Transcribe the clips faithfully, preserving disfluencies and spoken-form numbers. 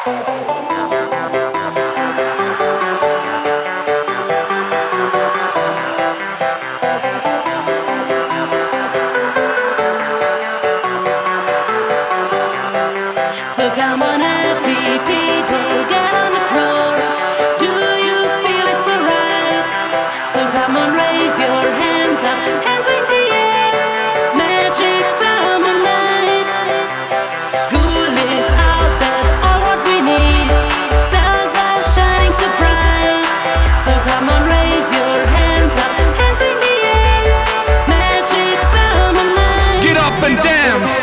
So come on, happy people, get on the floor. Do you feel it's alright? So come on, raise your hands up, hands in the air. Magic summer night. School is out, that's all what we need. Stars are shining so bright. So come on, raise your hands up, hands in the air. Magic summer night. Get up and dance.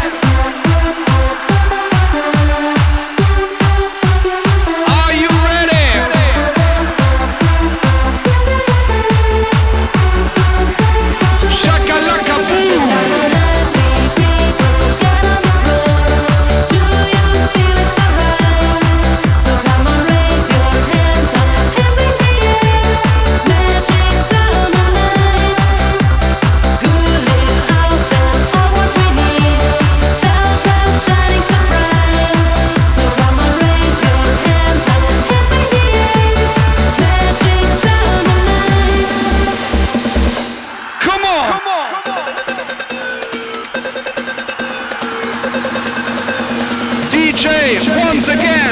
Once again.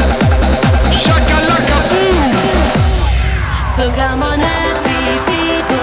So come on, happy people.